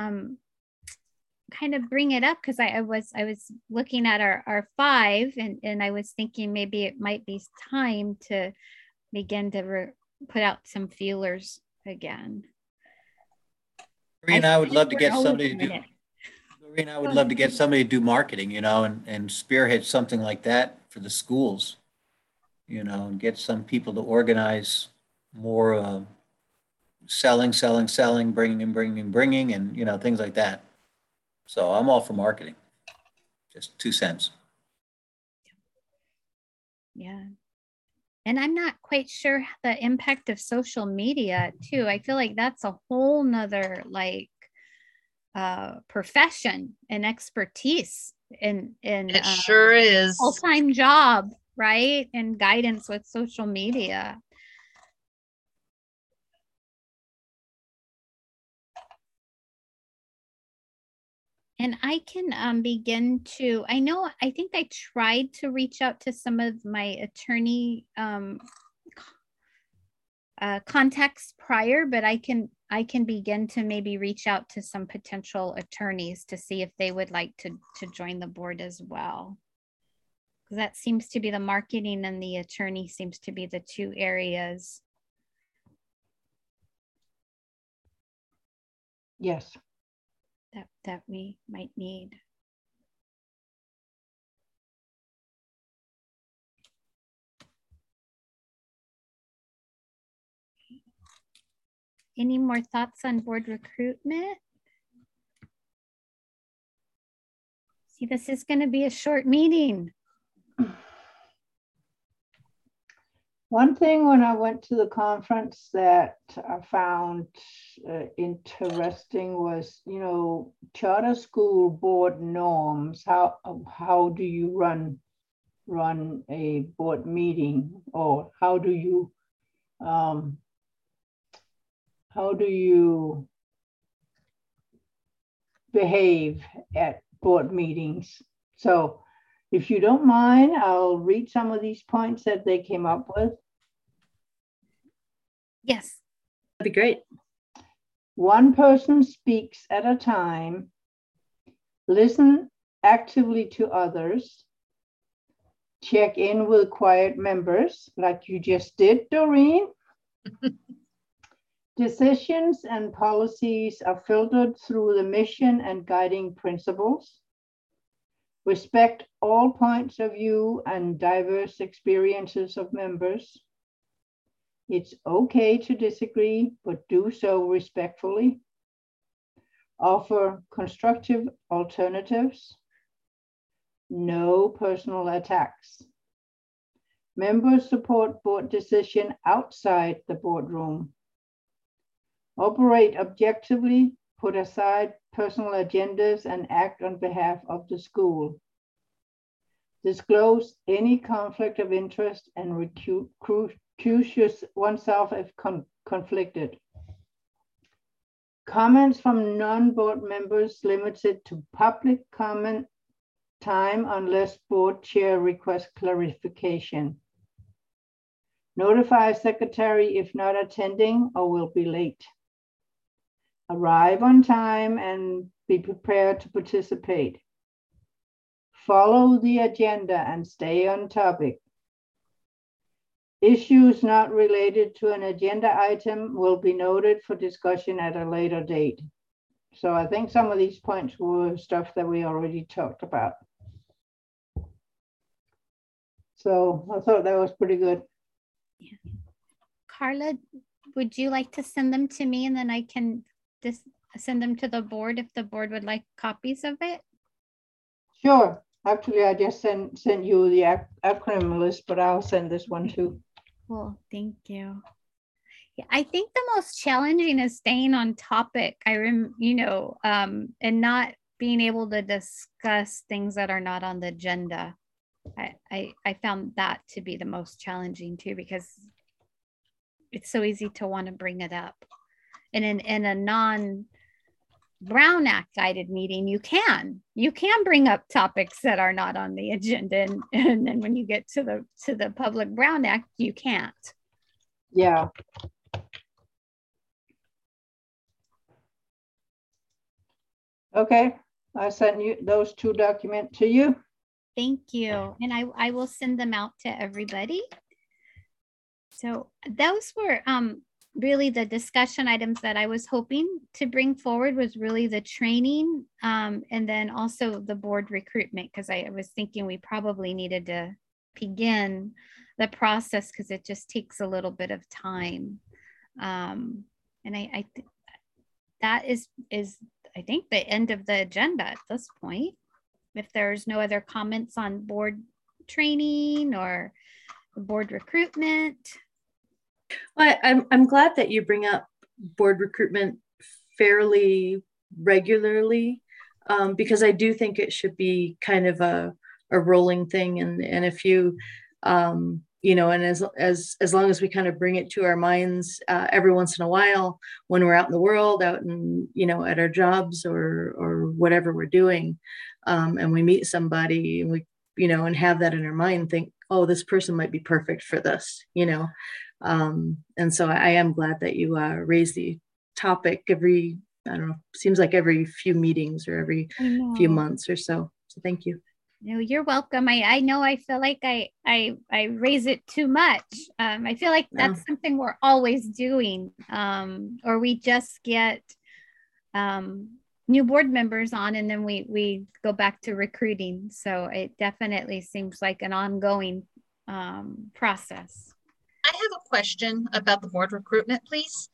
kind of bring it up because I was looking at our 5 and I was thinking maybe it might be time to begin to put out some feelers again. Lorena, I would love to get somebody to do. Lorena, I would love to get somebody to do marketing, and spearhead something like that for the schools, and get some people to organize more selling, bringing, and things like that. So I'm all for marketing. Just 2 cents. Yeah. And I'm not quite sure the impact of social media too. I feel like that's a whole nother profession and expertise in It sure is. full-time job, right? And guidance with social media. And I can begin to, I think I tried to reach out to some of my attorney contacts prior, but I can begin to maybe reach out to some potential attorneys to see if they would like to join the board as well. Because that seems to be the marketing, and the attorney seems to be the two areas. Yes. That we might need. Any more thoughts on board recruitment? See, this is going to be a short meeting. One thing when I went to the conference that I found interesting was, you know, charter school board norms. How do you run a board meeting, or how do you behave at board meetings? So if you don't mind, I'll read some of these points that they came up with. Yes. That'd be great. One person speaks at a time. Listen actively to others. Check in with quiet members, like you just did, Doreen. Decisions and policies are filtered through the mission and guiding principles. Respect all points of view and diverse experiences of members. It's okay to disagree, but do so respectfully. Offer constructive alternatives. No personal attacks. Members support board decision outside the boardroom. Operate objectively, put aside personal agendas, and act on behalf of the school. Disclose any conflict of interest and recuse oneself if conflicted. Comments from non-board members limited to public comment time unless board chair requests clarification. Notify secretary if not attending or will be late. Arrive on time and be prepared to participate. Follow the agenda and stay on topic. Issues not related to an agenda item will be noted for discussion at a later date. So I think some of these points were stuff that we already talked about. So I thought that was pretty good. Yeah. Carla, would you like to send them to me, and then I can just send them to the board if the board would like copies of it? Sure. Actually, I just sent you the acronym list, but I'll send this one too. Cool. Thank you. Yeah, I think the most challenging is staying on topic. And not being able to discuss things that are not on the agenda. I found that to be the most challenging too, because it's so easy to want to bring it up. And in a non-Brown Act guided meeting, you can bring up topics that are not on the agenda, and then when you get to the Public Brown Act, you can't. Yeah. Okay, I sent you those two documents to you. Thank you. And I will send them out to everybody. So those were really the discussion items that I was hoping to bring forward, was really the training and then also the board recruitment, because I was thinking we probably needed to begin the process because it just takes a little bit of time. And I think that is I think the end of the agenda at this point. If there's no other comments on board training or board recruitment. Well, I'm glad that you bring up board recruitment fairly regularly, because I do think it should be kind of a rolling thing. And if you, you know, and as long as we kind of bring it to our minds every once in a while when we're out in the world, out in, you know, at our jobs or whatever we're doing, and we meet somebody and we, you know, and have that in our mind, think, oh, this person might be perfect for this, you know. And so I am glad that you raise the topic every, I don't know, seems like every few meetings or every few months or so. So thank you. No, you're welcome. I know I feel like I raise it too much. I feel like that's something we're always doing, or we just get new board members on and then we go back to recruiting. So it definitely seems like an ongoing process. I have a question about the board recruitment, please.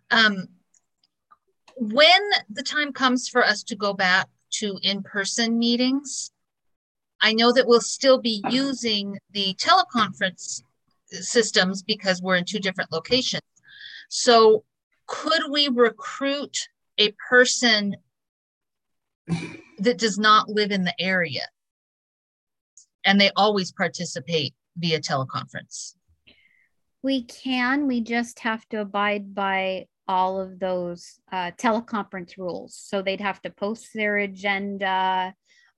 When the time comes for us to go back to in-person meetings, I know that we'll still be using the teleconference systems because we're in 2 different locations. So could we recruit a person that does not live in the area and they always participate via teleconference? We can, we just have to abide by all of those teleconference rules. So they'd have to post their agenda.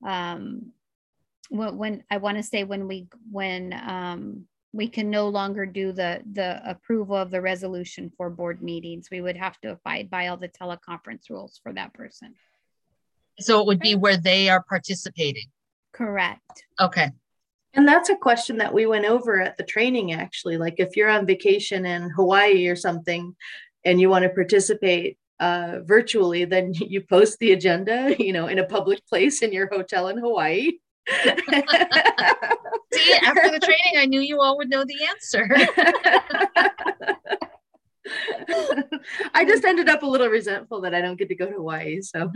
When I want to say when we can no longer do the approval of the resolution for board meetings, we would have to abide by all the teleconference rules for that person. So it would be where they are participating. Correct. Okay. And that's a question that we went over at the training, actually. Like if you're on vacation in Hawaii or something and you want to participate virtually, then you post the agenda, you know, in a public place in your hotel in Hawaii. See, after the training, I knew you all would know the answer. I just ended up a little resentful that I don't get to go to Hawaii. So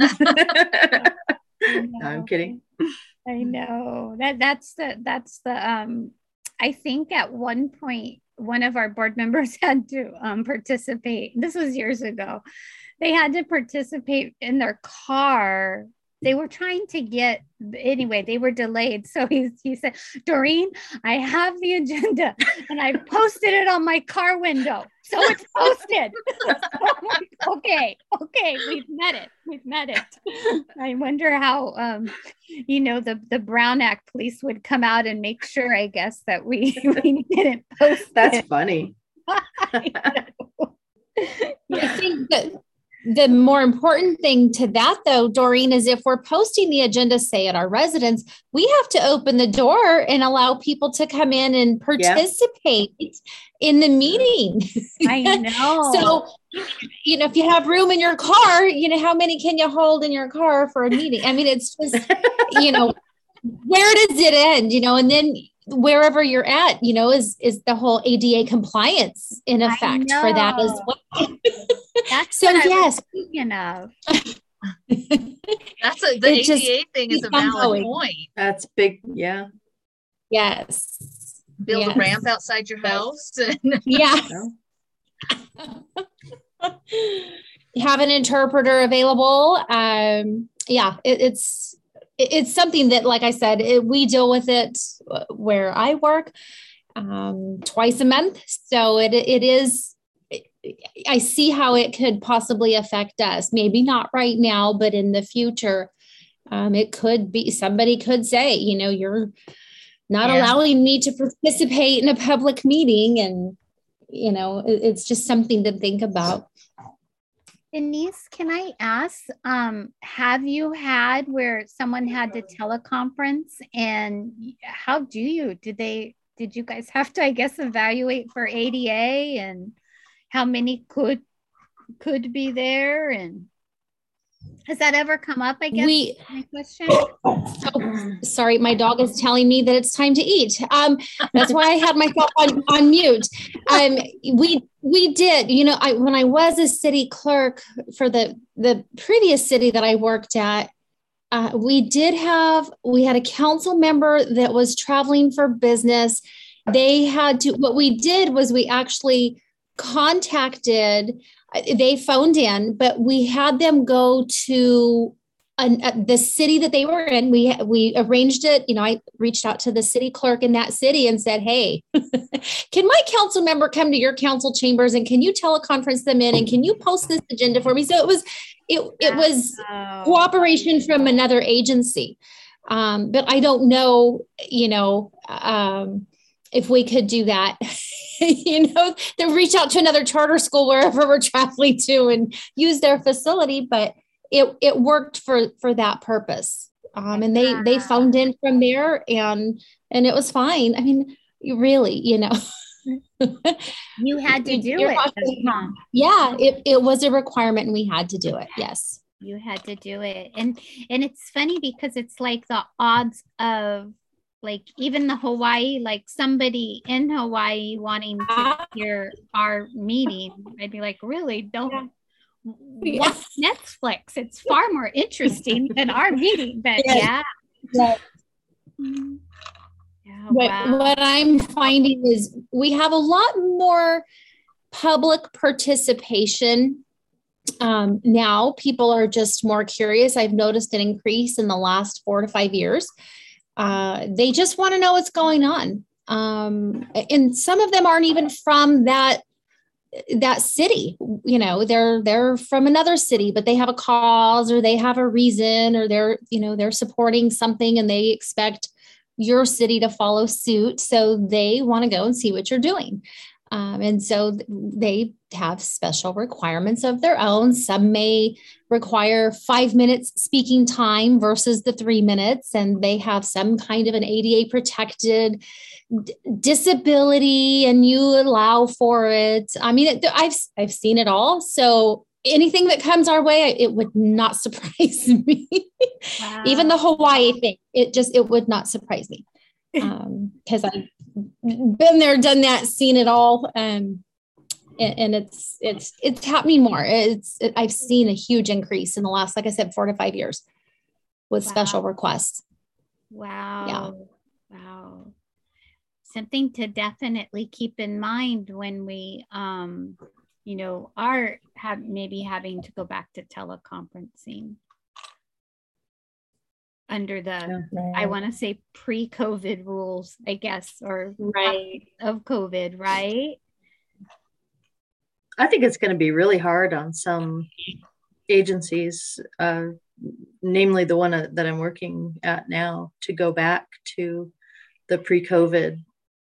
no, I'm kidding. I know that's the I think at one point one of our board members had to participate. This was years ago. They had to participate in their car. They were trying to get, anyway, they were delayed. So he said, Doreen, I have the agenda and I posted it on my car window. So it's posted. So I'm like, okay, we've met it. I wonder how, you know, the Brown Act police would come out and make sure, I guess, that we didn't post That's funny. I think that the more important thing to that, though, Doreen, is if we're posting the agenda, say at our residence, we have to open the door and allow people to come in and participate in the meeting. I know. So, you know, if you have room in your car, you know, how many can you hold in your car for a meeting? I mean, it's just, you know, where does it end, you know, and then wherever you're at, you know, is the whole ADA compliance in effect for that as well. That's so what yes, I was thinking of. That's the ADA thing is a valid point. That's big, yeah. Yes. Build a ramp outside your house. Yeah. Have an interpreter available. Yeah, it's something that, like I said, we deal with it where I work twice a month. So it is, I see how it could possibly affect us. Maybe not right now, but in the future, it could be, somebody could say, you know, you're not allowing me to participate in a public meeting. And, you know, it's just something to think about. Denise, can I ask, have you had where someone had to teleconference, and how did you guys have to, I guess, evaluate for ADA, and how many could be there, and has that ever come up, I guess? My question. Oh, sorry, my dog is telling me that it's time to eat. That's why I had myself on mute. We did, you know, when I was a city clerk for the previous city that I worked at, we had a council member that was traveling for business. What we did was we actually contacted they phoned in, but we had them go to the city that they were in. We arranged it. I reached out to the city clerk in that city and said, hey, can my council member come to your council chambers, and can you teleconference them in, and can you post this agenda for me? So it was cooperation from another agency. But I don't know, if we could do that, to reach out to another charter school wherever we're traveling to and use their facility. But it worked for that purpose. And they phoned in from there, and it was fine. I mean, you really, you had to do it. Yeah, it was a requirement, and we had to do it. Yes. You had to do it. And it's funny because it's like the odds of, like, even the Hawaii, like somebody in Hawaii wanting to hear our meeting, I'd be like, really? Don't watch Netflix. It's far more interesting than our meeting. But yeah. What I'm finding is we have a lot more public participation. Now people are just more curious. I've noticed an increase in the last 4 to 5 years. They just want to know what's going on. And some of them aren't even from that city. They're from another city, but they have a cause, or they have a reason, or they're supporting something, and they expect your city to follow suit. So they want to go and see what you're doing. And so they have special requirements of their own. Some may require 5 minutes speaking time versus the 3 minutes, and they have some kind of an ADA protected disability, and you allow for it. I mean, I've seen it all. So anything that comes our way, it would not surprise me. Wow. Even the Hawaii thing, it would not surprise me. Because I've been there, done that, seen it all. And it's happening more. I've seen a huge increase in the last, like I said, 4 to 5 years with special requests. Wow. Yeah. Wow. Something to definitely keep in mind when we, are maybe having to go back to teleconferencing under the, I want to say pre-COVID rules, I guess, or of COVID, right? I think it's going to be really hard on some agencies, namely the one that I'm working at now, to go back to the pre-COVID,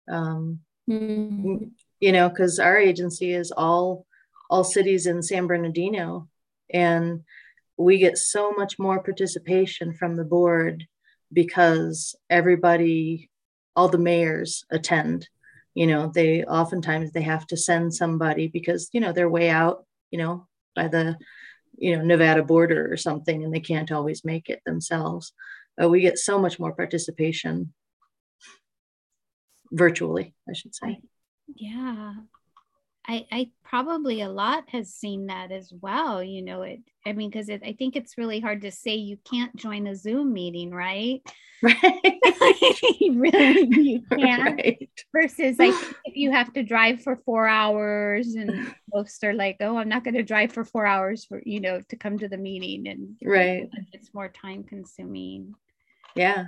because our agency is all cities in San Bernardino, and we get so much more participation from the board because everybody, all the mayors attend. They oftentimes they have to send somebody because, they're way out, by the, Nevada border or something, and they can't always make it themselves. We get so much more participation virtually, I should say. Yeah. I probably a lot has seen that as well. Because I think it's really hard to say you can't join a Zoom meeting, right? Right. Really, you can't. Right. Versus, I think if you have to drive for 4 hours, and most are like, oh, I'm not going to drive for 4 hours to come to the meeting, and right, it's more time consuming. Yeah.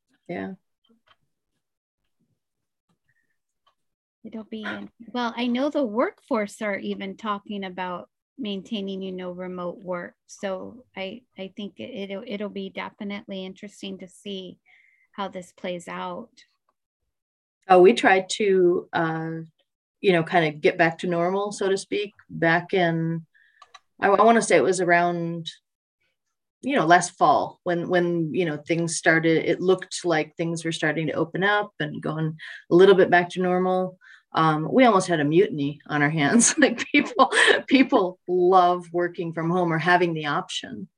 It'll be, well, I know the workforce are even talking about maintaining, remote work. So I think it'll be definitely interesting to see how this plays out. We tried to, kind of get back to normal, so to speak, back in, I want to say it was around, last fall when things started. It looked like things were starting to open up and going a little bit back to normal. We almost had a mutiny on our hands. Like people love working from home or having the option,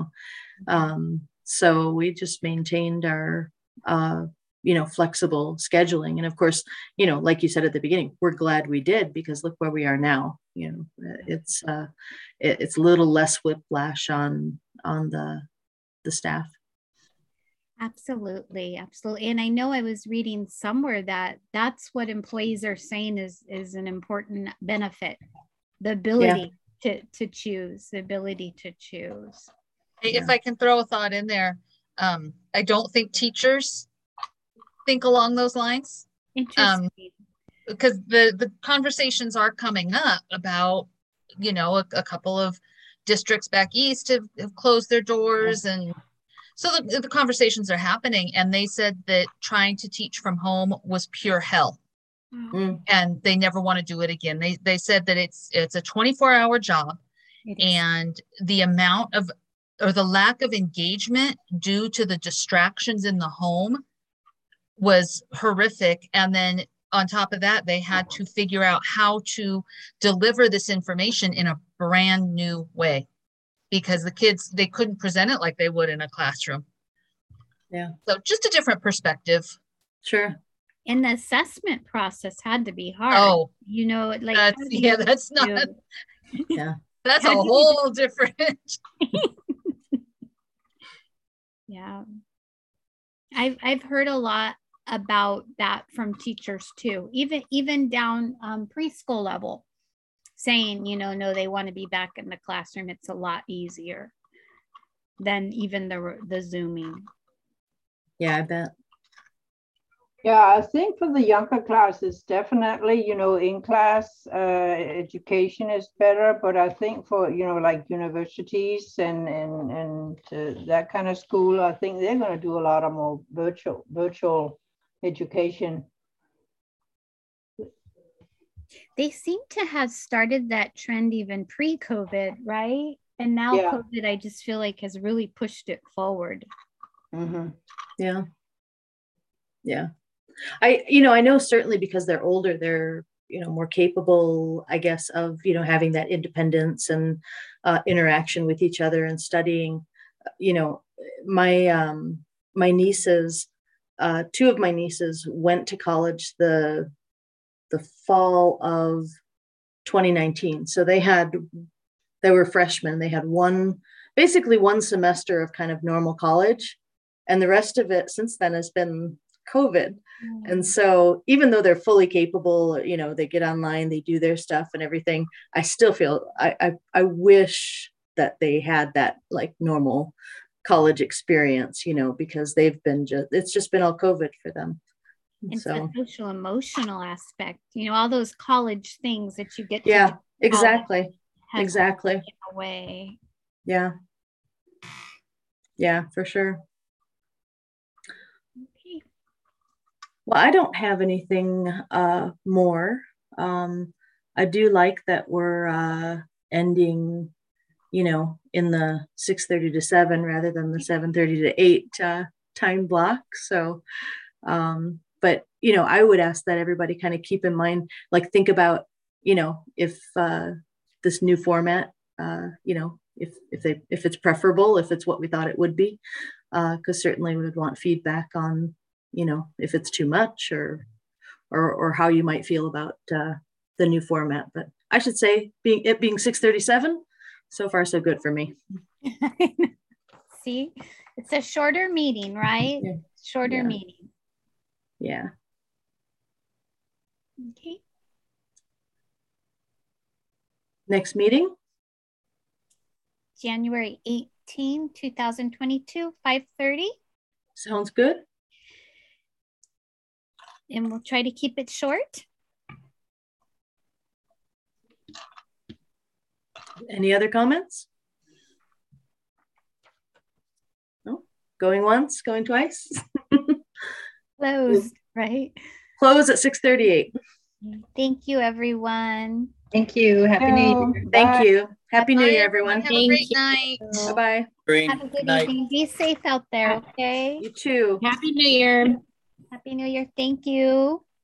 so we just maintained our, flexible scheduling. And of course, like you said at the beginning, we're glad we did, because look where we are now. It's a little less whiplash on the staff. Absolutely. And I know I was reading somewhere that that's what employees are saying is an important benefit, the ability to choose, the ability to choose. If I can throw a thought in there, I don't think teachers think along those lines. Interesting. Because the conversations are coming up about, you know, a couple of districts back east have closed their doors, and so the conversations are happening, and they said that trying to teach from home was pure hell. And they never want to do it again. They said that it's a 24-hour job, and the amount of, or the lack of engagement due to the distractions in the home was horrific. And then on top of that, they had to figure out how to deliver this information in a brand new way, because the kids, they couldn't present it like they would in a classroom. Yeah. So just a different perspective. Sure. And the assessment process had to be hard. Oh, you know, like that's not. Yeah. That's a whole different. Yeah. I've heard a lot about that from teachers too, even down preschool level, saying, you know, no, they want to be back in the classroom. It's a lot easier than even the Zooming. Yeah, I bet. Yeah, I think for the younger classes, definitely, you know, in-class education is better. But I think for, you know, like universities and that kind of school, I think they're going to do a lot of more virtual education. They seem to have started that trend even pre-COVID, right? And now COVID, I just feel like has really pushed it forward. Mm-hmm. Yeah. Yeah. I know certainly because they're older, they're, you know, more capable, I guess, of, you know, having that independence and interaction with each other and studying. You know, my nieces, two of my nieces went to college the fall of 2019. So they were freshmen. They had basically one semester of kind of normal college, and the rest of it since then has been COVID. And so even though they're fully capable, you know, they get online, they do their stuff and everything, I still feel I wish that they had that like normal college experience, you know, because it's just been all COVID for them. And so the social emotional aspect, you know, all those college things that you get to do exactly away. Yeah, for sure. Well, I don't have anything more. I do like that we're ending, you know, in the 6:30 to 7 rather than the 7:30 to 8 time block. So, but, you know, I would ask that everybody kind of keep in mind, like think about, you know, if this new format, you know, if it's preferable, if it's what we thought it would be, because certainly we would want feedback on, you know, if it's too much or how you might feel about the new format. But I should say being 6:37, so far so good for me. See, it's a shorter meeting, right? Yeah. Shorter meeting. Yeah. Okay. Next meeting? January 18, 2022, 5:30. Sounds good. And we'll try to keep it short. Any other comments? No? Going once, going twice? Closed, right? Close at 6:38. Thank you, everyone. Thank you. Happy New Year. Thank you. Happy New Year, everyone. Have a great night. Bye-bye. Have a good evening. Be safe out there, okay? You too. Happy New Year. Happy New Year. Thank you.